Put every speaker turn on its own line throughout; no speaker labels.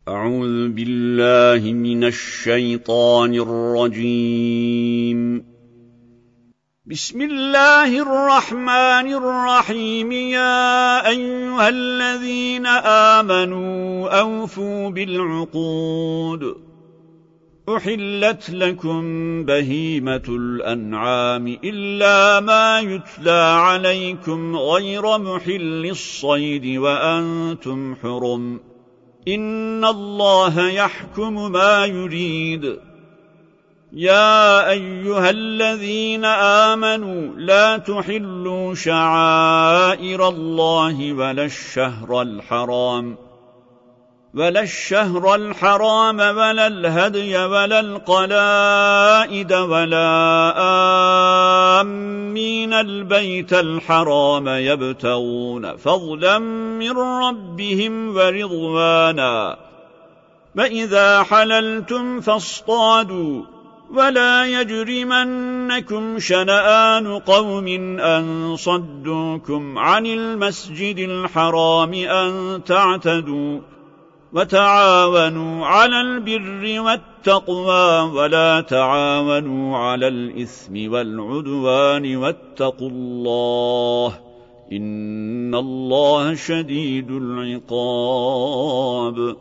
أعوذ بالله من الشيطان الرجيم. بسم الله الرحمن الرحيم. يا أيها الذين آمنوا أوفوا بالعقود. أحلت لكم بهيمة الأنعام إلا ما يتلى عليكم غير محل الصيد وأنتم حرم. إن الله يحكم ما يريد. يا أيها الذين آمنوا لا تحلوا شعائر الله ولا الشهر الحرام ولا الهدي ولا القلائد ولا آمين البيت الحرام يبتغون فضلا من ربهم ورضوانا. فإذا حللتم فاصطادوا ولا يجرمنكم شنآن قوم أن صدوكم عن المسجد الحرام أن تعتدوا. وتعاونوا على البر والتقوى ولا تعاونوا على الإثم والعدوان واتقوا الله إن الله شديد العقاب.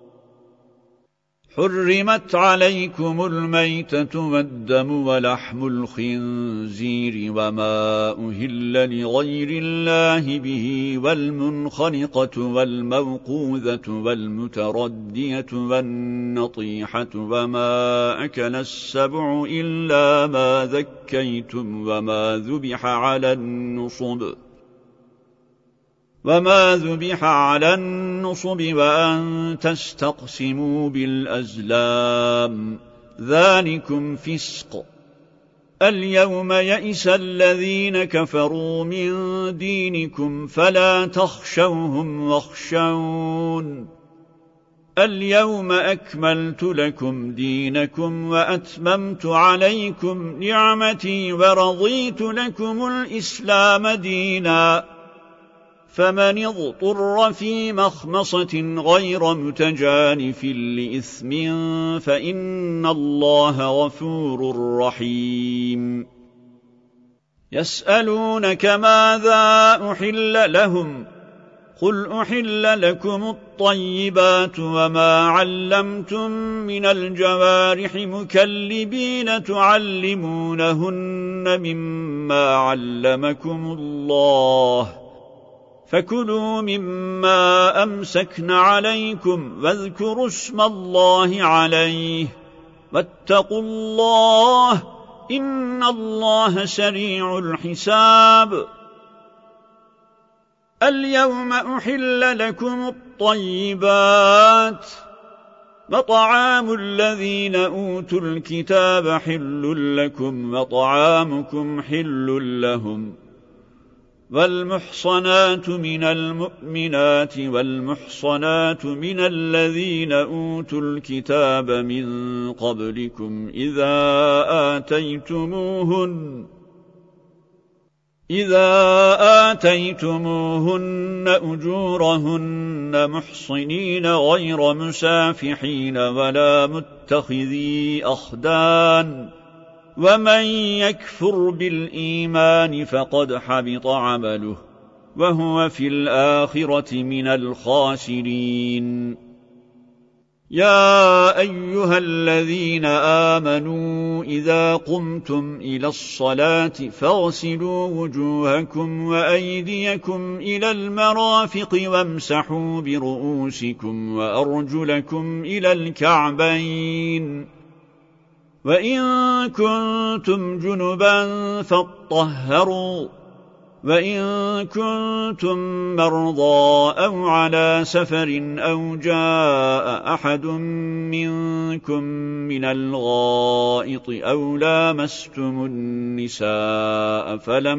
حرمت عليكم الميتة والدم ولحم الخنزير وما أهل لغير الله به والمنخنقة والموقوذة والمتردية والنطيحة وما أكل السبع إلا ما ذكيتم وما ذبح على النصب وأن تستقسموا بالأزلام ذلكم فسق. اليوم يئس الذين كفروا من دينكم فلا تخشوهم واخشون. اليوم أكملت لكم دينكم وأتممت عليكم نعمتي ورضيت لكم الإسلام دينا. فمن اضطر في مخمصة غير متجانف لإثم فإن الله غفور رحيم. يسألونك ماذا أحل لهم قل أحل لكم الطيبات وما علمتم من الجوارح مكلبين تعلمونهن مما علمكم الله فكلوا مما أمسكن عليكم واذكروا اسم الله عليه واتقوا الله إن الله سريع الحساب. اليوم أحل لكم الطيبات وطعام الذين أوتوا الكتاب حل لكم وطعامكم حل لهم. والمحصنات من المؤمنات والمحصنات من الذين أوتوا الكتاب من قبلكم إذا آتيتموهن أجورهن محصنين غير مسافحين ولا متخذي أخدان. ومن يكفر بالإيمان فقد حبط عمله وهو في الآخرة من الخاسرين. يا أيها الذين آمنوا إذا قمتم إلى الصلاة فاغسلوا وجوهكم وأيديكم إلى المرافق وامسحوا برؤوسكم وأرجلكم إلى الكعبين. وإن كنتم جنبا فاطهروا وإن كنتم مرضى أو على سفر أو جاء أحد منكم من الغائط أو لامستم النساء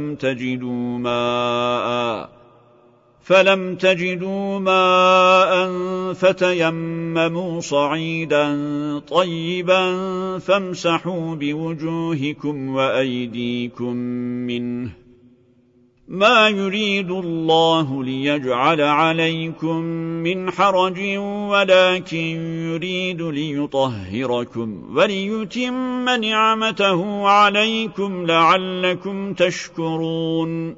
فلم تجدوا ماء فتيمموا صعيدا طيبا فامسحوا بوجوهكم وأيديكم منه ما يريد الله ليجعل عليكم من حرج ولكن يريد ليطهركم وليتم نعمته عليكم لعلكم تشكرون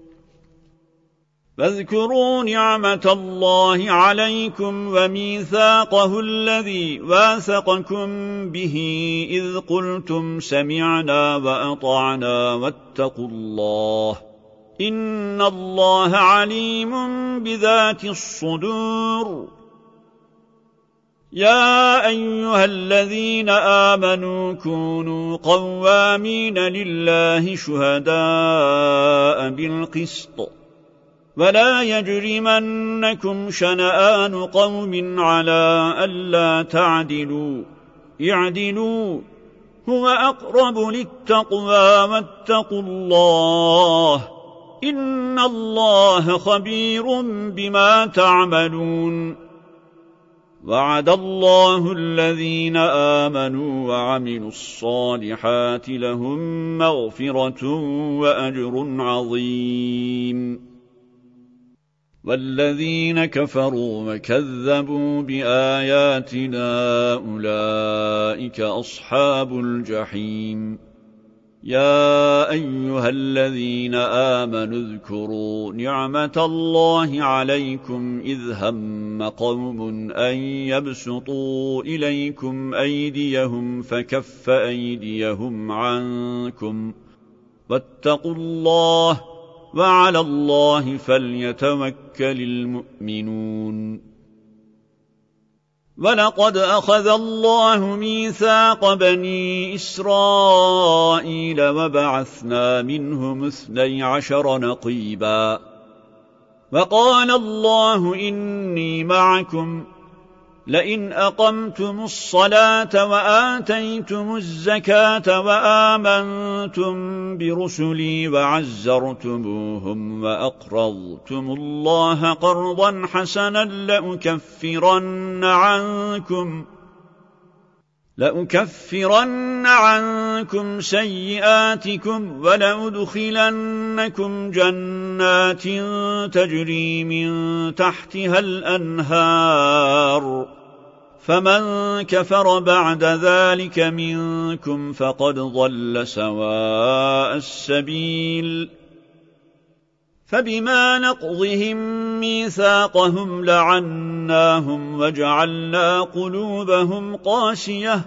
فاذكروا نعمة الله عليكم وميثاقه الذي واثقكم به إذ قلتم سمعنا وأطعنا واتقوا الله إن الله عليم بذات الصدور يا أيها الذين آمنوا كونوا قوامين لله شهداء بالقسط ولا يجرمنكم شنآن قوم على ألا تعدلوا اعدلوا هو أقرب للتقوى واتقوا الله إن الله خبير بما تعملون وعد الله الذين آمنوا وعملوا الصالحات لهم مغفرة وأجر عظيم والذين كفروا وكذبوا بآياتنا أولئك أصحاب الجحيم يا أيها الذين آمنوا اذكروا نعمة الله عليكم إذ هم قوم أن يبسطوا إليكم أيديهم فكف أيديهم عنكم واتقوا الله وعلى الله فليتوكل المؤمنون ولقد أخذ الله ميثاق بني إسرائيل وبعثنا منهم 12 نقيبا وقال الله إني معكم لئن أقمتم الصلاة وآتيتم الزكاة وآمنتم برسلي وعزرتموهم وأقرضتم الله قرضا حسنا لأكفرن عنكم سيئاتكم ولأدخلنكم جنات تجري من تحتها الأنهار فمن كفر بعد ذلك منكم فقد ضل سواء السبيل فبما نقضهم ميثاقهم لعناهم وجعلنا قلوبهم قاسية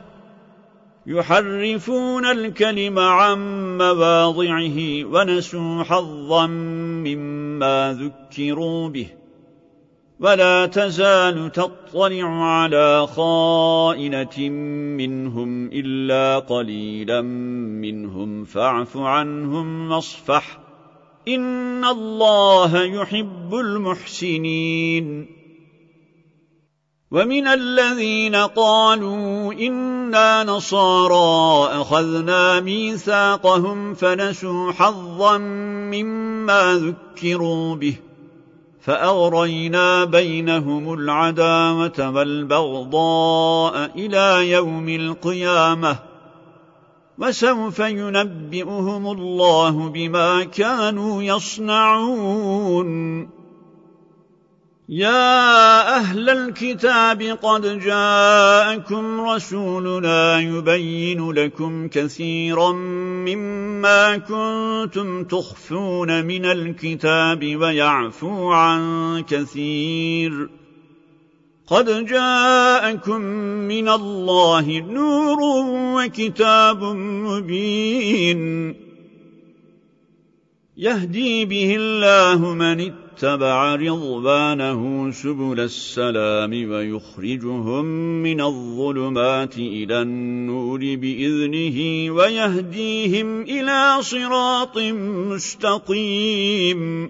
يحرفون الكلم عن مواضعه ونسوا حظا مما ذكروا به ولا تزال تطلع على خائنة منهم إلا قليلا منهم فاعف عنهم واصفح إن الله يحب المحسنين ومن الذين قالوا إنا نصارى أخذنا ميثاقهم فنسوا حظا مما ذكروا به فأغرينا بينهم العداوة والبغضاء إلى يوم القيامة وسوف ينبئهم الله بما كانوا يصنعون يا أهل الكتاب قد جاءكم رسولنا يبين لكم كثيرا مما كنتم تخفون من الكتاب ويعفو عن كثير قد جاءكم من الله نور وكتاب مبين يهدي به الله من اتبع رضوانه سبل السلام ويخرجهم من الظلمات إلى النور بإذنه ويهديهم إلى صراط مستقيم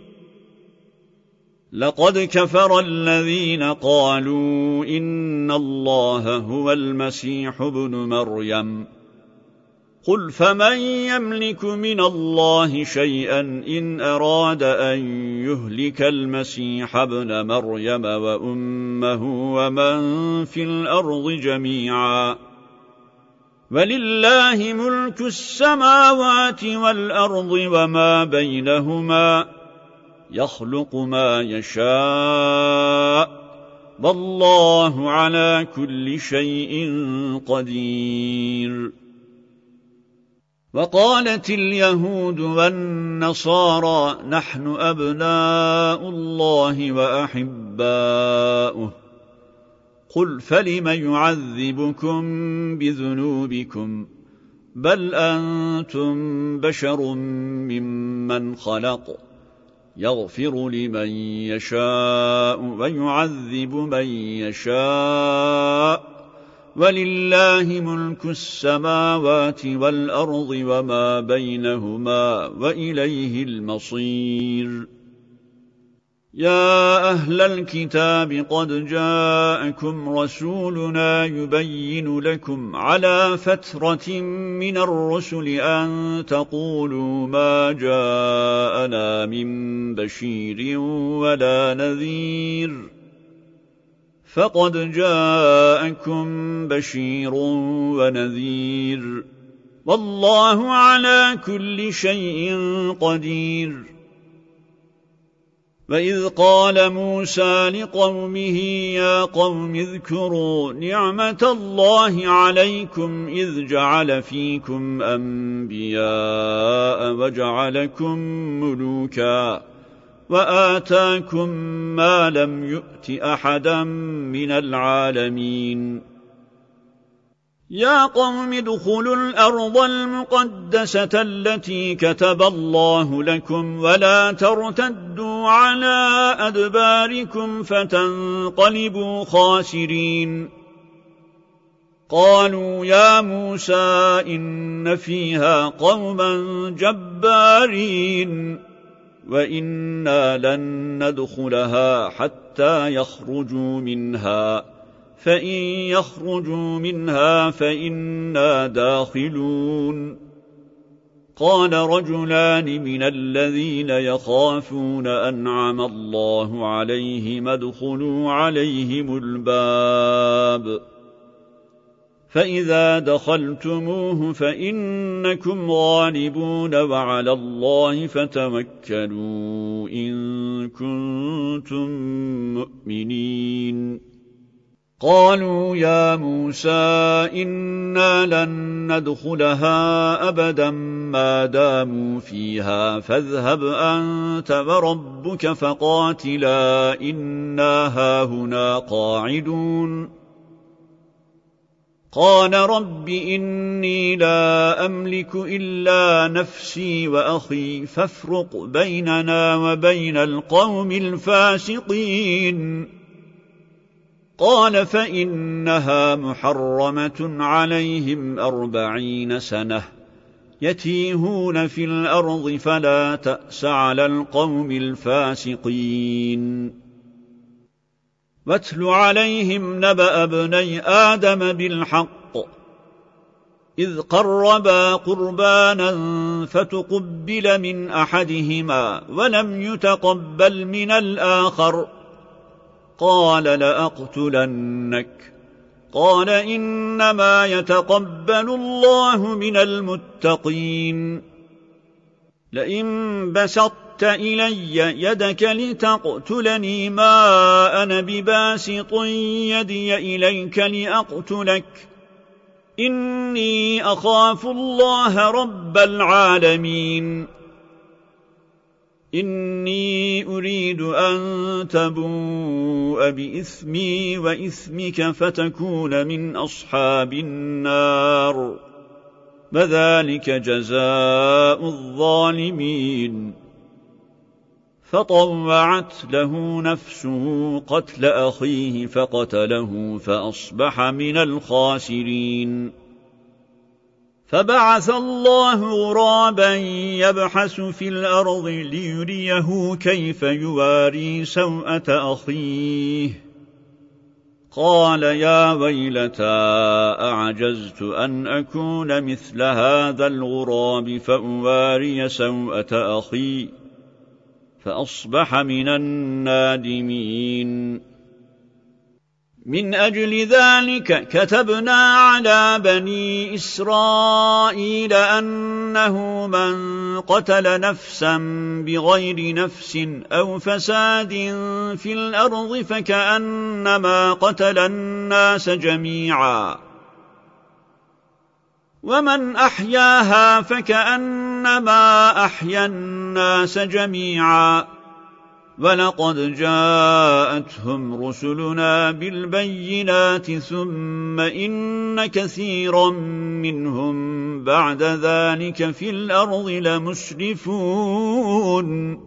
لقد كفر الذين قالوا إن الله هو المسيح ابن مريم قل فمن يملك من الله شيئا إن أراد أن يهلك المسيح ابن مريم وأمه ومن في الأرض جميعا ولله ملك السماوات والأرض وما بينهما يخلق ما يشاء والله على كل شيء قدير. وقالت اليهود والنصارى نحن أبناء الله وأحباؤه قل فلم يعذبكم بذنوبكم بل أنتم بشر ممن خلق يغفر لمن يشاء ويعذب من يشاء ولله ملك السماوات والأرض وما بينهما وإليه المصير. يا أهل الكتاب قد جاءكم رسولنا يبين لكم على فترة من الرسل أن تقولوا ما جاءنا من بشير ولا نذير فقد جاءكم بشير ونذير والله على كل شيء قدير. وإذ قال موسى لقومه يا قوم اذكروا نعمة الله عليكم إذ جعل فيكم أنبياء وجعلكم ملوكا وآتاكم ما لم يؤت أحدا من العالمين. يا قوم ادخلوا الأرض المقدسة التي كتب الله لكم ولا ترتدوا على أدباركم فتنقلبوا خاسرين. قالوا يا موسى إن فيها قوما جبارين وإنا لن ندخلها حتى يخرجوا منها فإن يخرجوا منها فإنا داخلون. قال رجلان من الذين يخافون أنعم الله عليهم ادخلوا عليهم الباب فإذا دخلتموه فإنكم غالبون وعلى الله فتوكلوا إن كنتم مؤمنين. قالوا يا موسى إنا لن ندخلها أبدا ما داموا فيها فاذهب أنت وربك فقاتلا إنا هاهنا قاعدون. قال رب إني لا أملك إلا نفسي وأخي فافرق بيننا وبين القوم الفاسقين. قال فإنها محرمة عليهم 40 سنة يتيهون في الأرض فلا تأس على القوم الفاسقين. واتل عليهم نبأ ابني آدم بالحق إذ قربا قربانا فتقبل من أحدهما ولم يتقبل من الآخر قال لأقتلنك قال إنما يتقبل الله من المتقين. لئن بسطت إلي يدك لتقتلني ما أنا بباسط يدي إليك لأقتلك إني أخاف الله رب العالمين. إني أريد أن تبوء بإثمي وإثمك فتكون من أصحاب النار وذلك جزاء الظالمين. فطوعت له نفسه قتل أخيه فقتله فأصبح من الخاسرين. فبعث الله غرابا يبحث في الأرض ليريه كيف يواري سوءة أخيه قال يا ويلتى أعجزت أن أكون مثل هذا الغراب فأواري سوءة أخي فأصبح من النادمين. من أجل ذلك كتبنا على بني إسرائيل أنه من قتل نفسا بغير نفس أو فساد في الأرض فكأنما قتل الناس جميعا ومن أحياها فكأنما أحيا الناس جميعا ولقد جاءتهم رسلنا بالبينات ثم إن كثيرا منهم بعد ذلك في الأرض لمسرفون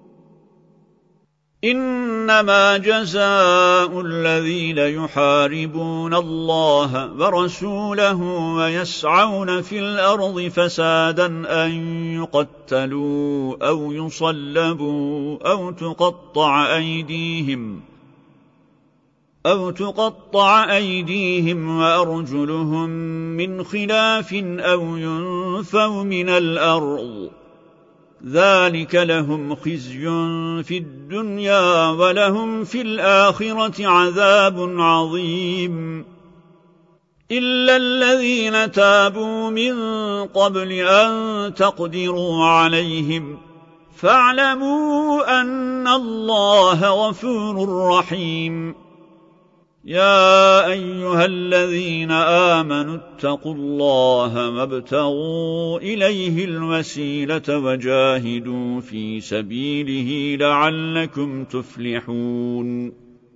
إنما جزاء الذين يحاربون الله ورسوله ويسعون في الأرض فسادا أن يقتلوا أو يصلبوا أو تقطع أيديهم وأرجلهم من خلاف أو ينفوا من الأرض ذلك لهم خزي في الدنيا ولهم في الآخرة عذاب عظيم إلا الذين تابوا من قبل أن تقدروا عليهم فاعلموا أن الله غفور رحيم يا أيها الذين آمنوا اتقوا الله وابتغوا إليه الوسيلة وجاهدوا في سبيله لعلكم تفلحون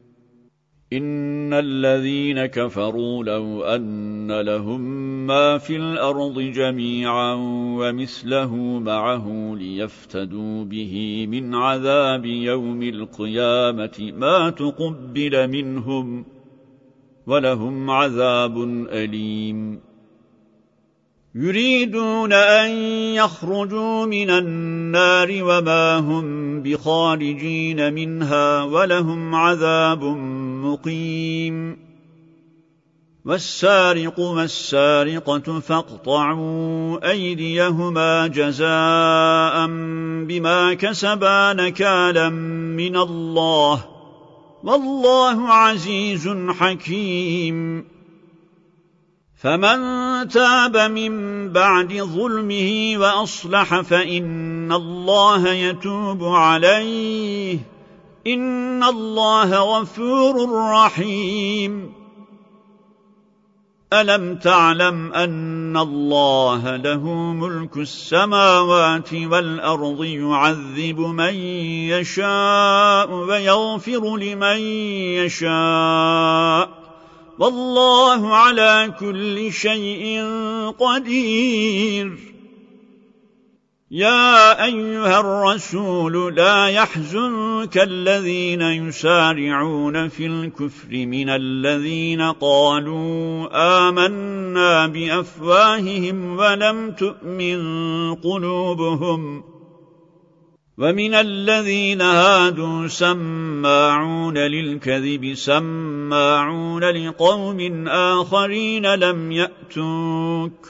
إن الذين كفروا لو أن لهم ما في الأرض جميعا ومثله معه ليفتدوا به من عذاب يوم القيامة ما تقبل منهم ولهم عذاب أليم يريدون أن يخرجوا من النار وما هم بخارجين منها ولهم عذاب مقيم والسارق والسارقة فاقطعوا أيديهما جزاء بما كسبا نكالا من الله والله عزيز حكيم فمن تاب من بعد ظلمه وأصلح فإن الله يتوب عليه إن الله غفور رحيم ألم تعلم أن الله له ملك السماوات والأرض يعذب من يشاء ويغفر لمن يشاء والله على كل شيء قدير يا أيها الرسول لا يحزنك الذين يسارعون في الكفر من الذين قالوا آمنا بأفواههم ولم تؤمن قلوبهم ومن الذين هادوا سماعون للكذب سماعون لقوم آخرين لم يأتوك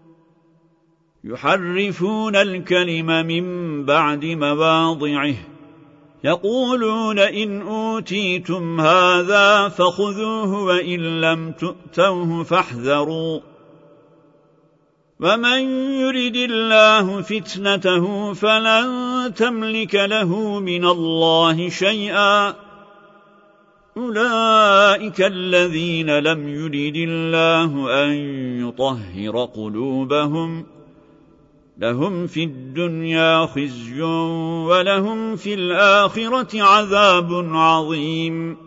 يحرفون الكلم من بعد مواضعه يقولون إن أوتيتم هذا فخذوه وإن لم تؤتوه فاحذروا ومن يرد الله فتنته فلن تملك له من الله شيئا أولئك الذين لم يرد الله أن يطهر قلوبهم لهم في الدنيا خزي ولهم في الآخرة عذاب عظيم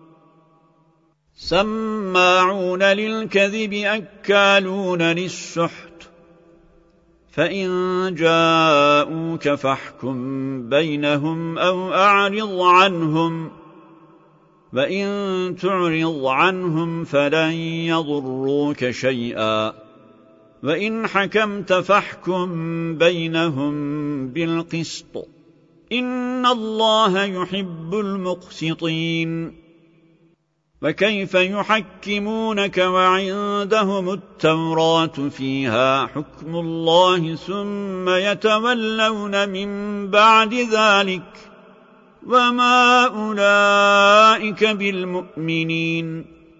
سماعون للكذب أكالون للسحت فإن جاءوك فاحكم بينهم أو أعرض عنهم وإن تعرض عنهم فلن يضروك شيئا وإن حكمت فاحكم بينهم بالقسط إن الله يحب المقسطين وكيف يحكمونك وعندهم التوراة فيها حكم الله ثم يتولون من بعد ذلك وما أولئك بالمؤمنين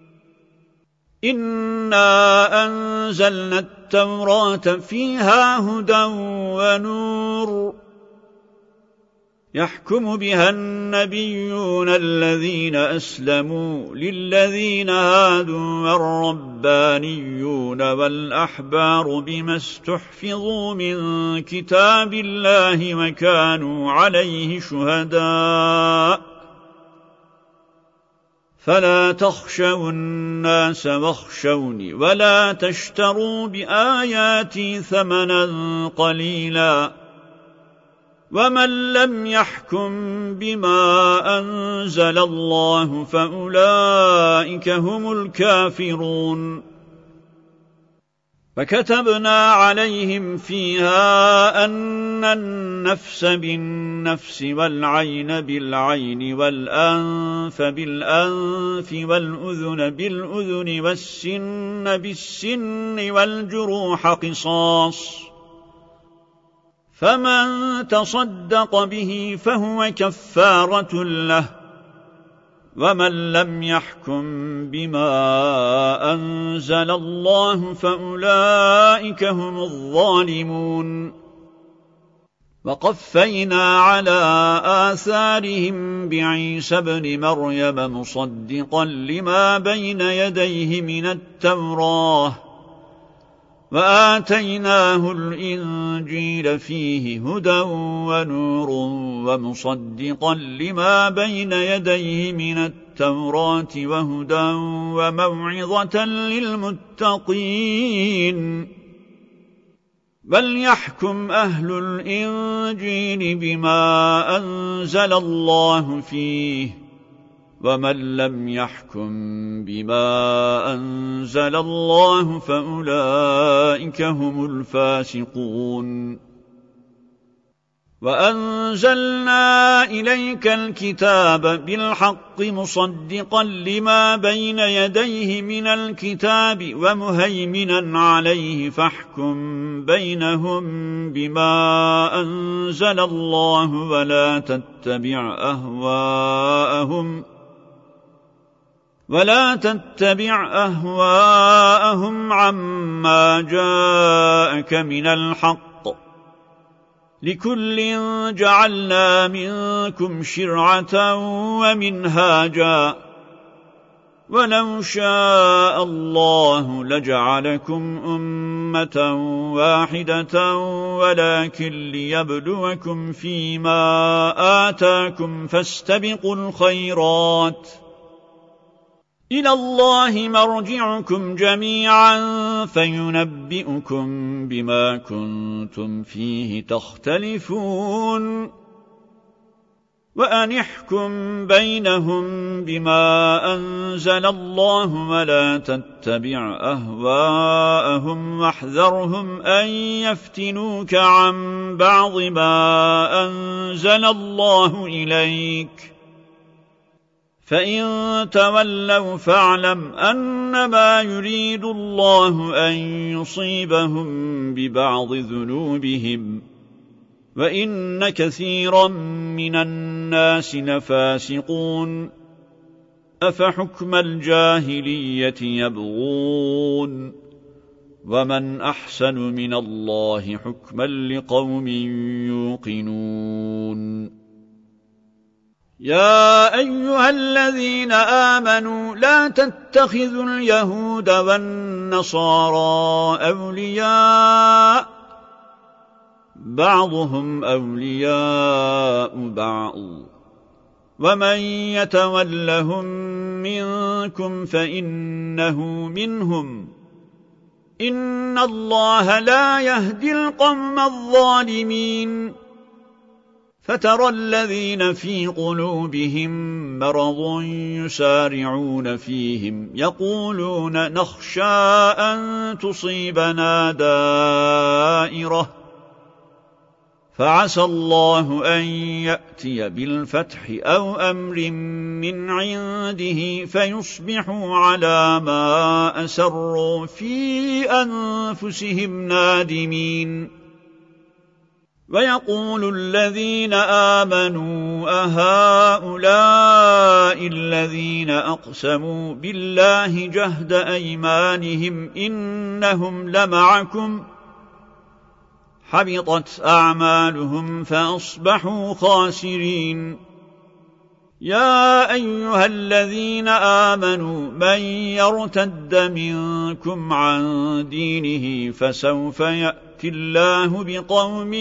إنا أنزلنا التوراة فيها هدى ونور يحكم بها النبيون الذين أسلموا للذين هادوا والربانيون والأحبار بما استحفظوا من كتاب الله وكانوا عليه شهداء فلا تخشوا الناس واخشوني ولا تشتروا بآياتي ثمنا قليلا ومن لم يحكم بما أنزل الله فأولئك هم الكافرون فكتبنا عليهم فيها أن النفس بالنفس والعين بالعين والأنف بالأنف والأذن بالأذن والسن بالسن والجروح قصاص فمن تصدق به فهو كفارة له ومن لم يحكم بما أنزل الله فأولئك هم الظالمون وقفينا على آثارهم بعيسى ابن مريم مصدقا لما بين يديه من التوراة وآتيناه الإنجيل فيه هدى ونور ومصدقا لما بين يديه من التوراة وهدى وموعظة للمتقين وليحكم أهل الإنجيل بما أنزل الله فيه ومن لم يحكم بما أنزل الله فأولئك هم الفاسقون وأنزلنا إليك الكتاب بالحق مصدقا لما بين يديه من الكتاب ومهيمنا عليه فاحكم بينهم بما أنزل الله ولا تتبع أهواءهم عما جاءك من الحق لكل جعلنا منكم شرعة ومنهاجا ولو شاء الله لجعلكم أمة واحدة ولكن ليبلوكم فيما آتاكم فاستبقوا الخيرات إلى الله مرجعكم جميعا فينبئكم بما كنتم فيه تختلفون وأنحكم بينهم بما أنزل الله ولا تتبع أهواءهم واحذرهم أن يفتنوك عن بعض ما أنزل الله إليك فإن تولوا فاعلم أنما يريد الله أن يصيبهم ببعض ذنوبهم وإن كثيرا من الناس لفاسقون أفحكم الجاهلية يبغون ومن أحسن من الله حكما لقوم يوقنون يا أيها الذين آمنوا لا تتخذوا اليهود والنصارى أولياء بعضهم أولياء بعض ومن يتولهم منكم فإنه منهم إن الله لا يهدي القوم الظالمين فترى الذين في قلوبهم مرض يسارعون فيهم يقولون نخشى أن تصيبنا دائرة فعسى الله أن يأتي بالفتح أو أمر من عنده فيصبحوا على ما أسروا في أنفسهم نادمين ويقول الذين آمنوا أهؤلاء الذين أقسموا بالله جهد أيمانهم إنهم لمعكم حبطت أعمالهم فأصبحوا خاسرين يا أيها الذين آمنوا من يرتد منكم عن دينه فسوف يأتي الله بقوم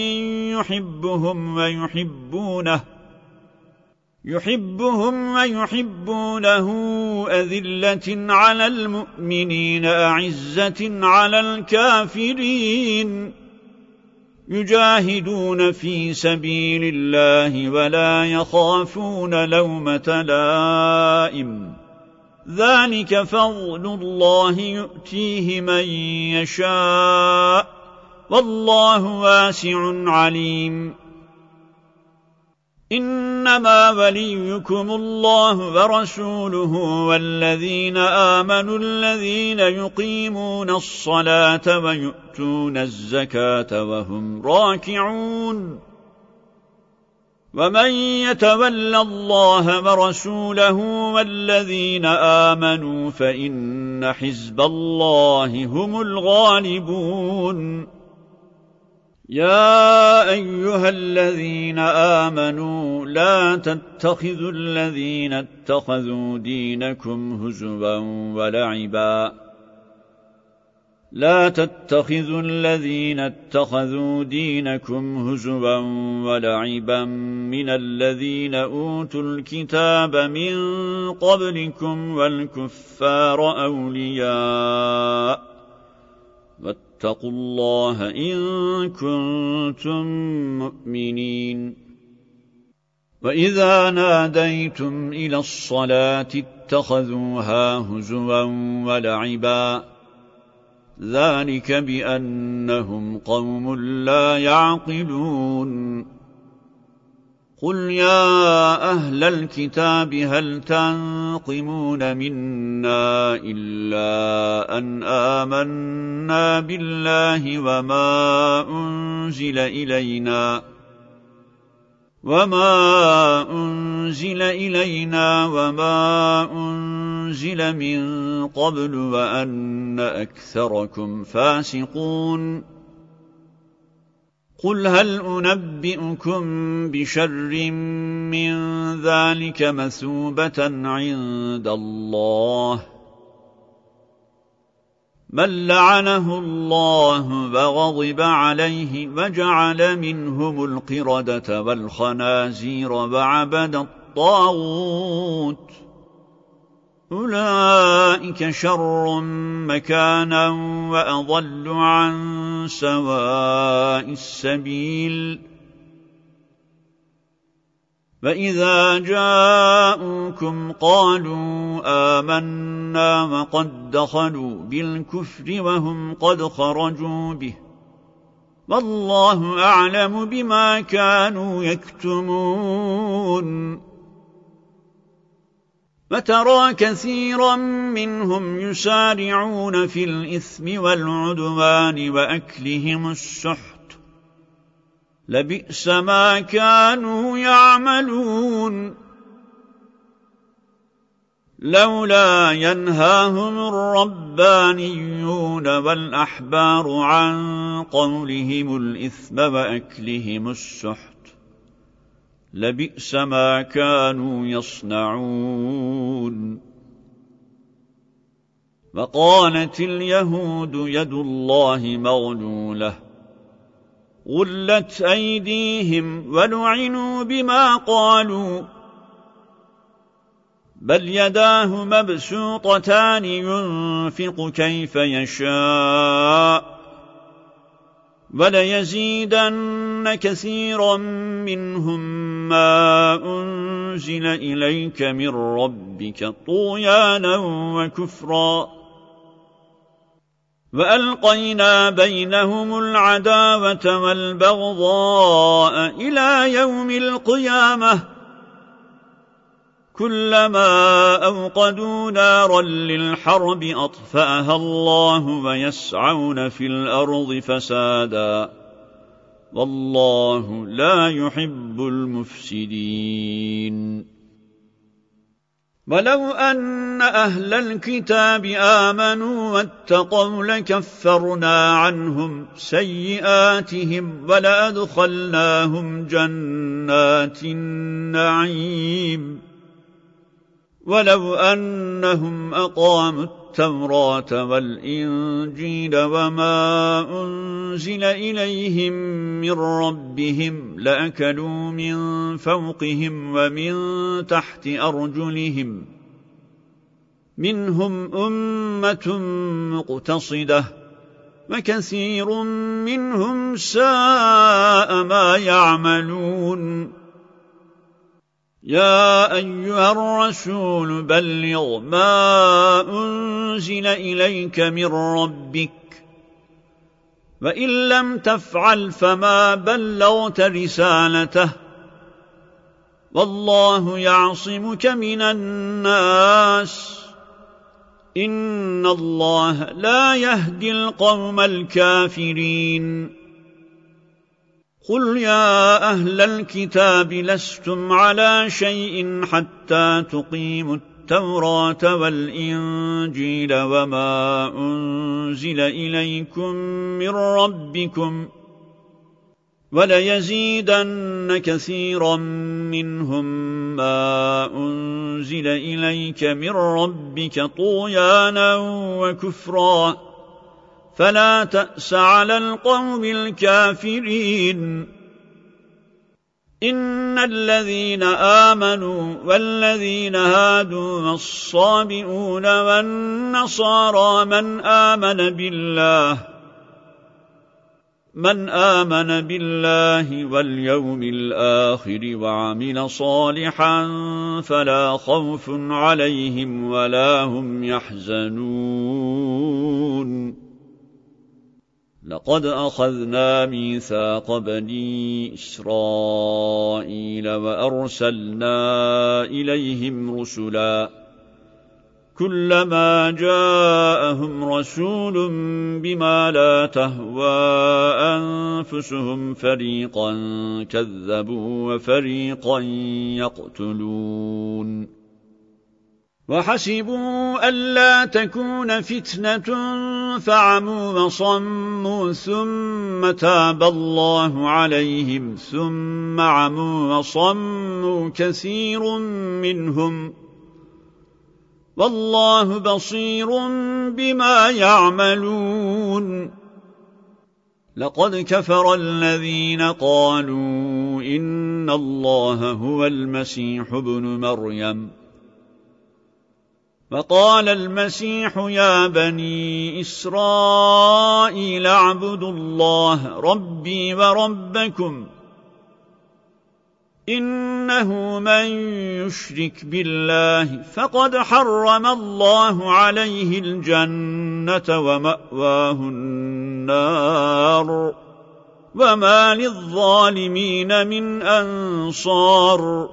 يحبهم ويحبونه أذلة على المؤمنين أعزة على الكافرين يجاهدون في سبيل الله ولا يخافون لومة لائم ذلك فضل الله يؤتيه من يشاء والله واسع عليم إنما وليكم الله ورسوله والذين آمنوا الذين يقيمون الصلاة ويؤتون الزكاة وهم راكعون ومن يتول الله ورسوله والذين آمنوا فإن حزب الله هم الغالبون يا أيها الذين آمنوا لا تتخذوا الذين اتخذوا دينكم هزوا ولعبا من الذين أوتوا الكتاب من قبلكم والكفار أولياء واتقوا الله إن كنتم مؤمنين وإذا ناديتم إلى الصلاة اتخذوها هزوا ولعبا ذلك بأنهم قوم لا يعقلون قل يا أهل الكتاب هل تنقمون منا إلا أن آمنا بالله وما أنزل إلينا وما أنزل من قبل وأن أكثركم فاسقون قل هل أنبئكم بشر من ذلك مثوبة عند الله من لعنه الله وغضب عليه وجعل منهم القردة والخنازير وعبد الطاغوت أولئك شر مكانا وأضل عن سواء السبيل وإذا جاءوكم قالوا آمنا وقد دخلوا بالكفر وهم قد خرجوا به والله أعلم بما كانوا يكتمون وترى كثيرا منهم يسارعون في الإثم والعدوان وأكلهم السحت لبئس ما كانوا يعملون لولا ينهاهم الربانيون والأحبار عن قولهم الإثم وأكلهم السحت لبئس ما كانوا يصنعون وقالت اليهود يد الله مغلولة غلت أيديهم ولعنوا بما قالوا بل يداه مبسوطتان ينفق كيف يشاء وليزيدن كثيرا منهم ما أنزل إليك من ربك طغيانا وكفرا وألقينا بينهم العداوة والبغضاء إلى يوم القيامة كلما أوقدوا نارا للحرب أطفأها الله ويسعون في الأرض فسادا والله لا يحب المفسدين. ولو أن أهل الكتاب آمنوا واتقوا لكفرنا عنهم سيئاتهم ولأدخلناهم جنات النعيم. ولو أنهم أقاموا التوراة والإنجيل وما أنزل إليهم من ربهم لأكلوا من فوقهم ومن تحت أرجلهم منهم أمة مقتصدة وكثير منهم ساء ما يعملون. يا أيها الرسول بلغ ما أنزل إليك من ربك وإن لم تفعل فما بلغت رسالته والله يعصمك من الناس إن الله لا يهدي القوم الكافرين. قل يا أهل الكتاب لستم على شيء حتى تقيموا التوراة والإنجيل وما أنزل إليكم من ربكم وليزيدن كثيرا منهم ما أنزل إليك من ربك طغيانا وكفرا فلا تأس على القوم الكافرين. إن الذين آمنوا والذين هادوا والصابئون والنصارى من آمن بالله واليوم الآخر وعمل صالحا فلا خوف عليهم ولا هم يحزنون. لقد أخذنا ميثاق بني إسرائيل وأرسلنا إليهم رسلا كلما جاءهم رسول بما لا تهوى أنفسهم فريقا كذبوا وفريقا يقتلون. وحسبوا ألا تكون فتنة فعموا وصموا ثم تاب الله عليهم ثم عموا وصموا كثير منهم والله بصير بما يعملون. لقد كفر الذين قالوا إن الله هو المسيح ابن مريم وقال المسيح يا بني إسرائيل اعبدوا الله ربي وربكم إنه من يشرك بالله فقد حرم الله عليه الجنة ومأواه النار وما للظالمين من أنصار.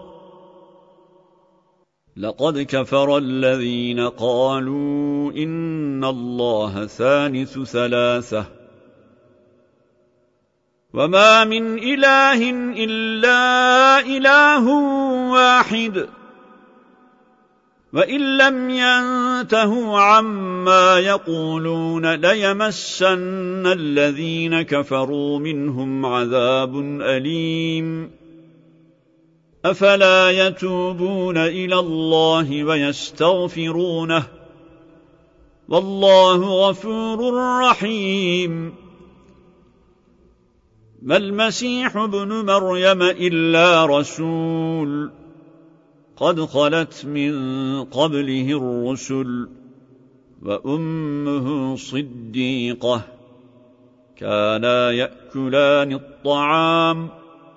لقد كفر الذين قالوا إن الله ثالث ثلاثة وما من إله إلا إله واحد وإن لم ينتهوا عما يقولون ليمسن الذين كفروا منهم عذاب أليم. أفلا يتوبون إلى الله ويستغفرونه والله غفور رحيم. ما المسيح ابن مريم إلا رسول قد خلت من قبله الرسل وأمه صديقة كانا يأكلان الطعام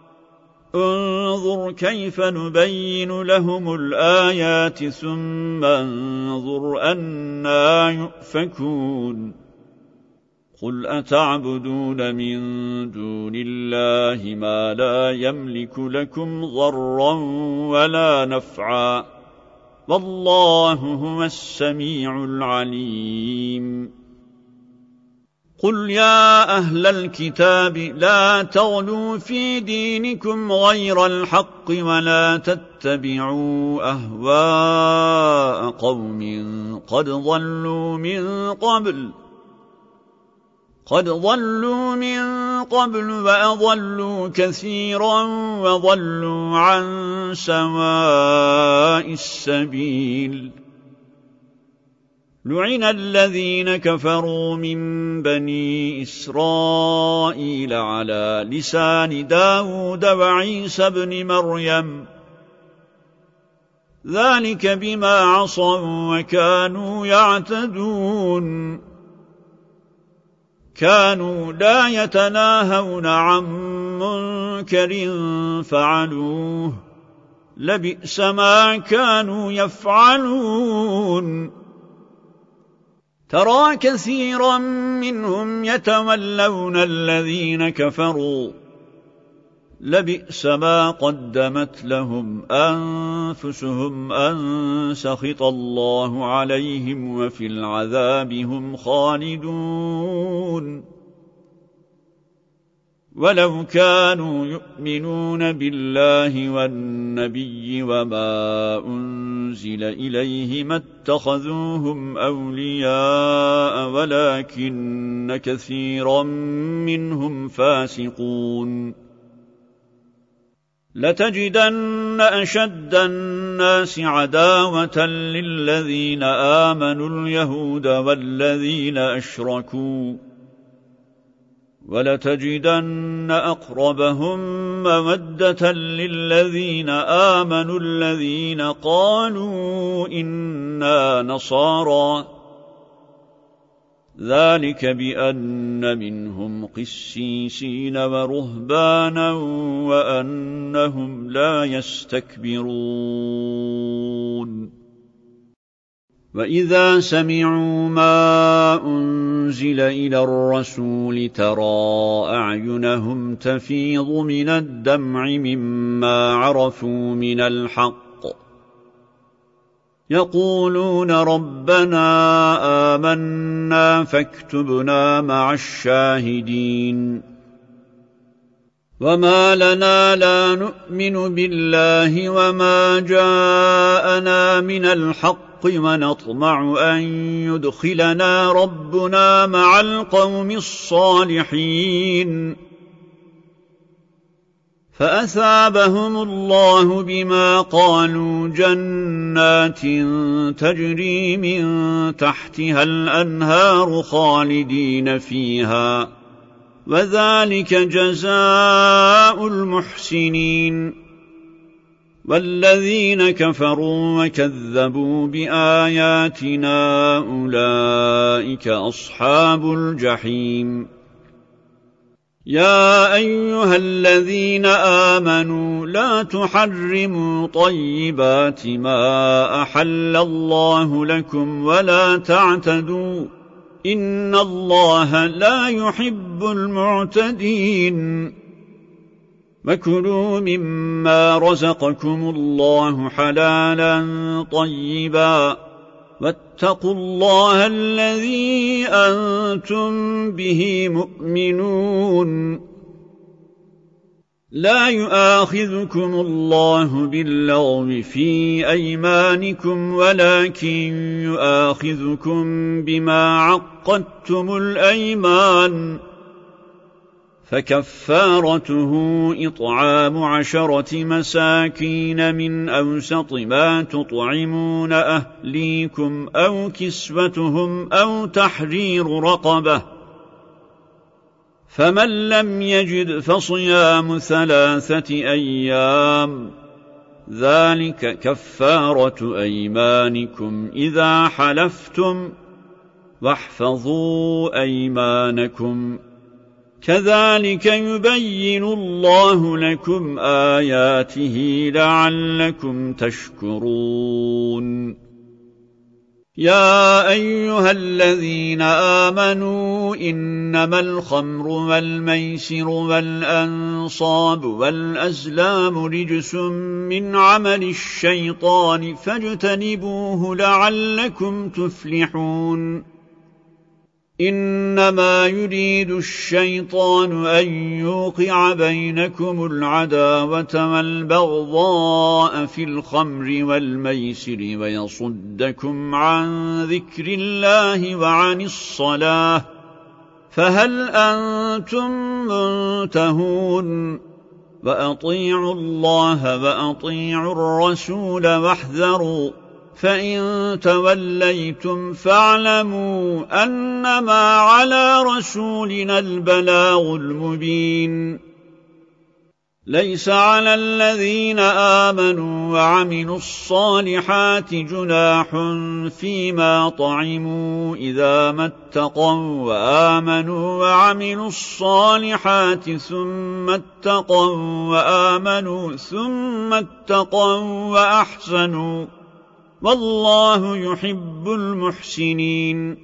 انظر كيف نبين لهم الآيات ثم انظر أنى يؤفكون. قل أتعبدون من دون الله ما لا يملك لكم ضرا ولا نفعا والله هو السميع العليم. قل يا أهل الكتاب لا تغلوا في دينكم غير الحق ولا تتبعوا أهواء قوم قد ضلوا من قبل وأضلوا كثيرا وضلوا عن سواء السبيل لعن الذين كفروا من بني إسرائيل على لسان داود وعيسى بن مريم ذلك بما عصوا وكانوا يعتدون كانوا لا يتناهون عن منكر فعلوه لبئس ما كانوا يفعلون ترى كثيرا منهم يتولون الذين كفروا لبئس ما قدمت لهم أنفسهم أن سخط الله عليهم وفي العذاب هم خالدون ولو كانوا يؤمنون بالله والنبي وما أنزل إليه ما اتخذوهم أولياء ولكن كثيرا منهم فاسقون لتجدن أشد الناس عداوة للذين آمنوا اليهود والذين أشركوا ولتجدن أقربهم مودة للذين آمنوا الذين قالوا إنا نصارى ذلك بأن منهم قسيسين ورهبانا وأنهم لا يستكبرون وإذا سمعوا ما أنزل إلى الرسول ترى أعينهم تفيض من الدمع مما عرفوا من الحق يقولون ربنا آمنا فاكتبنا مع الشاهدين وما لنا لا نؤمن بالله وما جاءنا من الحق ونطمع أن يدخلنا ربنا مع القوم الصالحين فأثابهم الله بما قالوا جنات تجري من تحتها الأنهار خالدين فيها وذلك جزاء المحسنين والذين كفروا وكذبوا بآياتنا أولئك أصحاب الجحيم يا أيها الذين آمنوا لا تحرموا طيبات ما أحل الله لكم ولا تعتدوا إن الله لا يحب المعتدين وكلوا مما رزقكم الله حلالا طيبا واتقوا الله الذي أنتم به مؤمنون لا يؤاخذكم الله باللغو في أيمانكم ولكن يؤاخذكم بما عقدتم الأيمان فكفارته إطعام 10 مساكين من أوسط ما تطعمون أهليكم أو كسوتهم أو تحرير رقبة فمن لم يجد فصيام 3 أيام ذلك كفارة أيمانكم إذا حلفتم واحفظوا أيمانكم كذلك يبين الله لكم آياته لعلكم تشكرون يا أيها الذين آمنوا إنما الخمر والميسر والأنصاب والأزلام رجس من عمل الشيطان فاجتنبوه لعلكم تفلحون إنما يريد الشيطان أن يوقع بينكم العداوة والبغضاء في الخمر والميسر ويصدكم عن ذكر الله وعن الصلاة فهل أنتم منتهون وأطيعوا الله وأطيعوا الرسول واحذروا فإن توليتم فاعلموا أنما على رسولنا البلاغ المبين ليس على الذين آمنوا وعملوا الصالحات جناح فيما طعموا إذا ما اتقوا وآمنوا وعملوا الصالحات ثم اتقوا وآمنوا ثم اتقوا وأحسنوا والله يحب المحسنين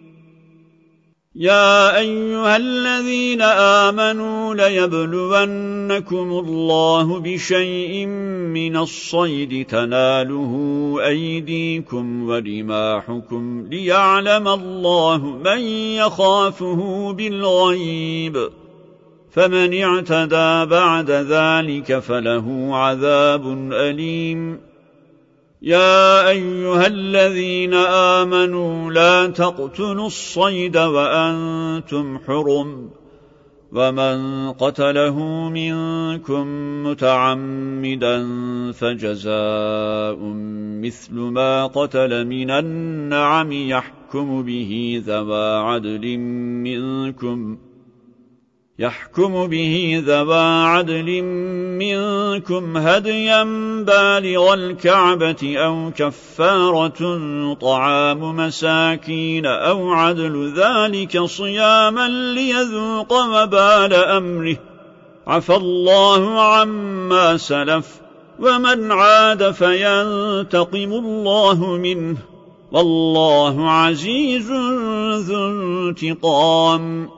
يا أيها الذين آمنوا ليبلونكم الله بشيء من الصيد تناله أيديكم ورماحكم ليعلم الله من يخافه بالغيب فمن اعتدى بعد ذلك فله عذاب أليم يا أيها الذين آمنوا لا تقتلوا الصيد وأنتم حرم ومن قتله منكم متعمدا فجزاء مثل ما قتل من النعم يحكم به ذوى عدل منكم هديا بالغ الكعبة أو كفارة طعام مساكين أو عدل ذلك صياما ليذوق وبال أمره عفى الله عما سلف ومن عاد فينتقم الله منه والله عزيز ذو انتقام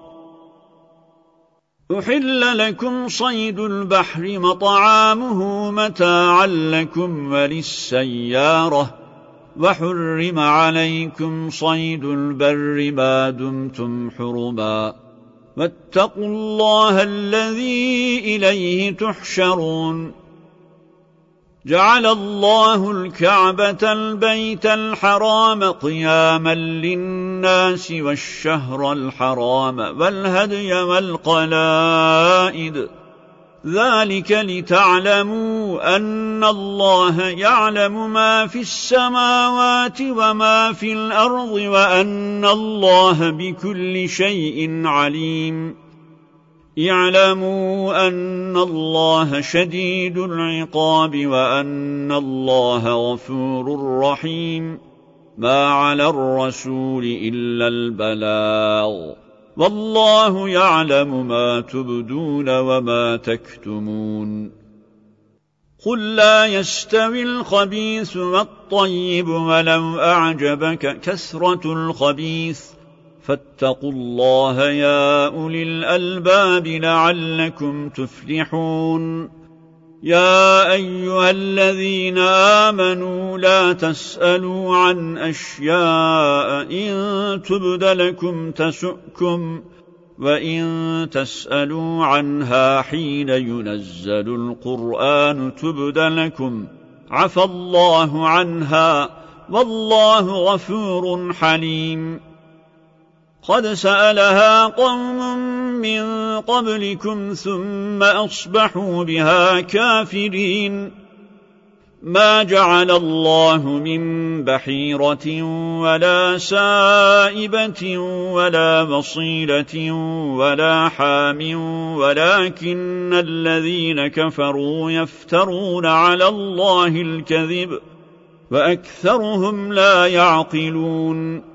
أحل لكم صيد البحر مطعامه متاعا لكم وللسيارة وحرم عليكم صيد البر ما دمتم حرما واتقوا الله الذي إليه تحشرون جعل الله الكعبة البيت الحرام قياما للناس والشهر الحرام والهدي والقلائد ذلك لتعلموا أن الله يعلم ما في السماوات وما في الأرض وأن الله بكل شيء عليم اعلموا أن الله شديد العقاب وأن الله غفور رحيم ما على الرسول إلا البلاغ والله يعلم ما تبدون وما تكتمون قل لا يستوي الخبيث والطيب ولو أعجبك كثرة الخبيث فاتقوا الله يا أولي الألباب لعلكم تفلحون يا أيها الذين آمنوا لا تسألوا عن أشياء إن تبد لكم تسؤكم وإن تسألوا عنها حين ينزل القرآن تبد لكم عفى الله عنها والله غفور حليم قد سألها قوم من قبلكم ثم أصبحوا بها كافرين ما جعل الله من بحيرة ولا سائبة ولا وصيلة ولا حام ولكن الذين كفروا يفترون على الله الكذب وأكثرهم لا يعقلون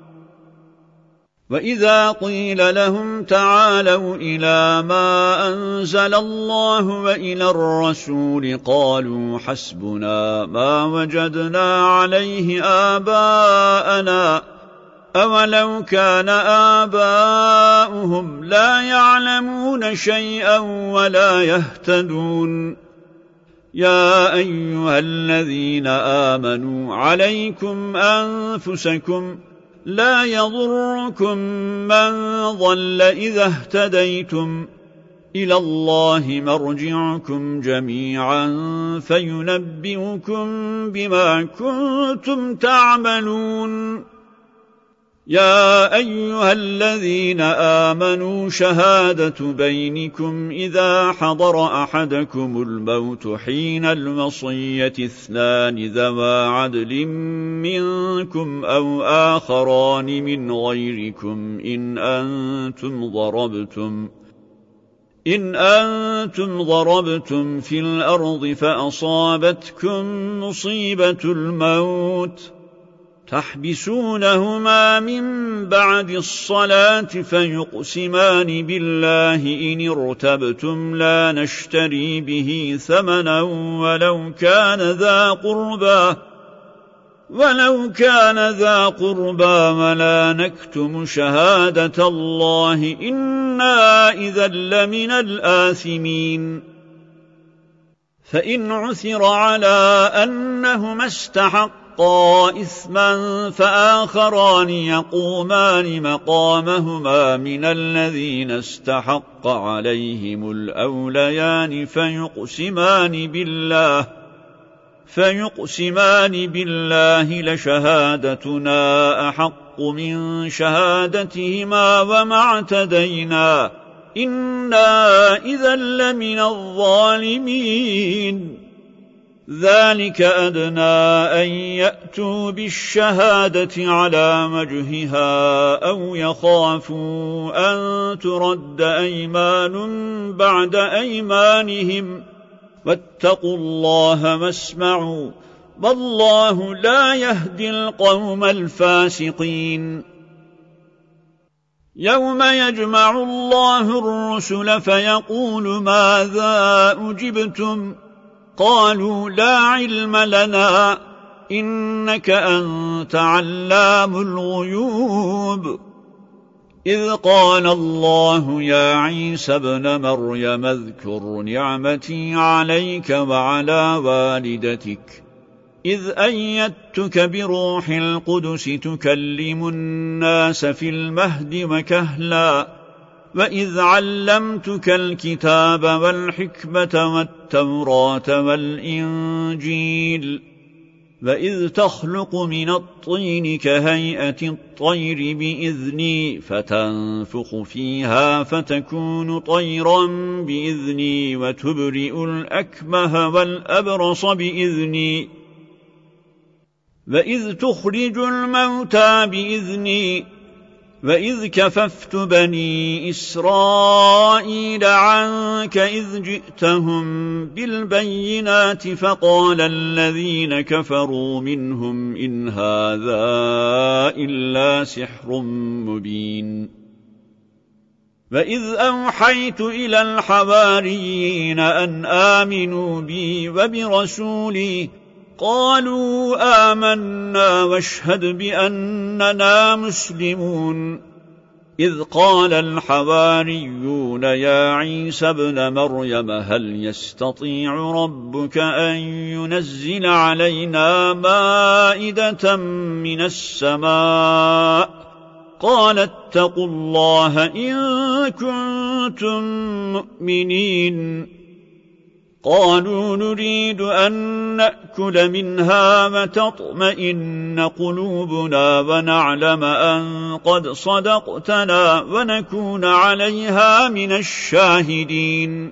وإذا قيل لهم تعالوا إلى ما أنزل الله وإلى الرسول قالوا حسبنا ما وجدنا عليه آباءنا أولو كان آباؤهم لا يعلمون شيئا ولا يهتدون يا أيها الذين آمنوا عليكم أنفسكم لا يضركم من ضل إذا اهتديتم إلى الله مرجعكم جميعا فينبئكم بما كنتم تعملون يا أيها الذين آمنوا شهادة بينكم إذا حضر أحدكم الموت حين الوصية 2 ذوى عدل منكم أو آخران من غيركم إن أنتم ضربتم في الأرض فأصابتكم مصيبة الموت تحبسونهما من بعد الصلاة فيقسمان بالله إن ارتبتم لا نشتري به ثمنا ولو كان ذا قربى ولا نكتم شهادة الله إنا إذا لمن الآثمين فإن عثر على أنهما استحقا إثما فآخران يقومان مقامهما من الذين استحق عليهم الأوليان فيقسمان بالله لشهادتنا أحق من شهادتهما وما اعتدينا إنا إذا لمن الظالمين ذلك أدنى أن يأتوا بالشهادة على وجهها أو يخافوا أن ترد أيمان بعد أيمانهم واتقوا الله واسمعوا والله لا يهدي القوم الفاسقين يوم يجمع الله الرسل فيقول ماذا أجبتم قالوا لا علم لنا إنك أنت علام الغيوب إذ قال الله يا عيسى ابن مريم اذكر نعمتي عليك وعلى والدتك إذ أيدتك بروح القدس تكلم الناس في المهد وكهلا وإذ علمتك الكتاب والحكمة والتوراة والإنجيل وإذ تخلق من الطين كهيئة الطير بإذني فتنفخ فيها فتكون طيرا بإذني وتبرئ الأكمه والأبرص بإذني وإذ تخرج الموتى بإذني وإذ كففت بني إسرائيل عنك إذ جئتهم بالبينات فقال الذين كفروا منهم إن هذا إلا سحر مبين وإذ أوحيت إلى الحواريين أن آمنوا بي وبرسولي قالوا آمنا واشهد بأننا مسلمون إذ قال الحواريون يا عيسى ابن مريم هل يستطيع ربك أن ينزل علينا مائدة من السماء قال اتقوا الله إن كنتم مؤمنين قالوا نريد أن نأكل منها وتطمئن قلوبنا ونعلم أن قد صدقتنا ونكون عليها من الشاهدين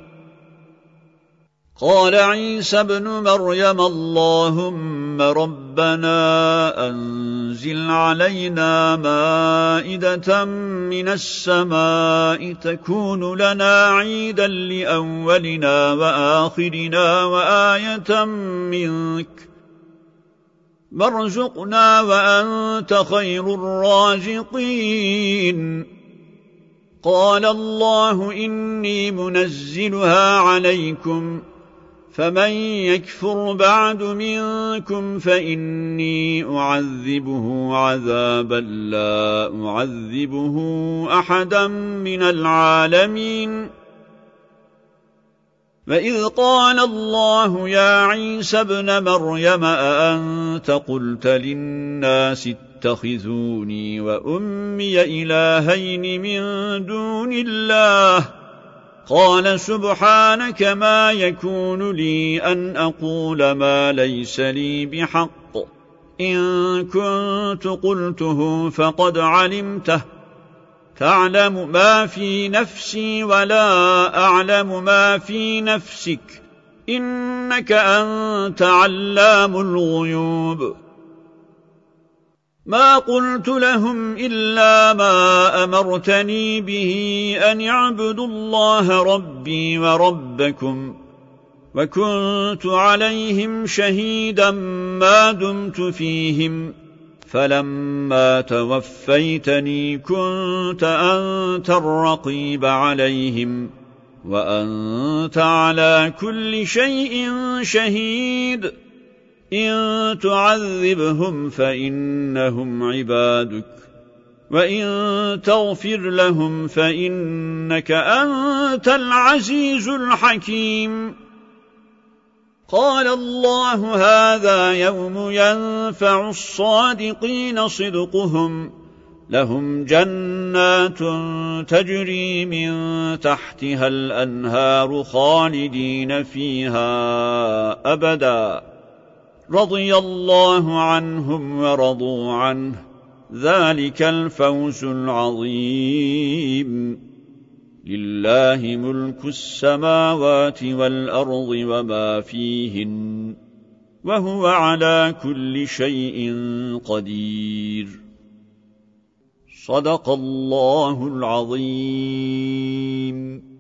قال عيسى ابن مريم اللهم ربنا أنزل علينا مائدة من السماء تكون لنا عيدا لأولنا وآخرنا وآية منك وارزقنا وأنت خير الرازقين قال الله إني منزلها عليكم فمن يكفر بعد منكم فإني أعذبه عذابا لا أعذبه أحدا من العالمين وإذ قال الله يا عيسى ابن مريم أأنت قلت للناس تتخذوني وأمي إلهين من دون الله قال سبحانك ما يكون لي أن أقول ما ليس لي بحق إن كنت قلته فقد علمته تعلم ما في نفسي ولا أعلم ما في نفسك إنك أنت علام الغيوب ما قلت لهم إلا ما أمرتني به أن يعبدوا الله ربي وربكم وكنت عليهم شهيدا ما دمت فيهم فلما توفيتني كنت أنت الرقيب عليهم وأنت على كل شيء شهيد إن تعذبهم فإنهم عبادك وإن تغفر لهم فإنك أنت العزيز الحكيم قال الله هذا يوم ينفع الصادقين صدقهم لهم جنات تجري من تحتها الأنهار خالدين فيها أبدا رضي الله عنهم ورضوا عنه ذلك الفوز العظيم لله ملك السماوات والأرض وما فيهن وهو على كل شيء قدير صدق الله العظيم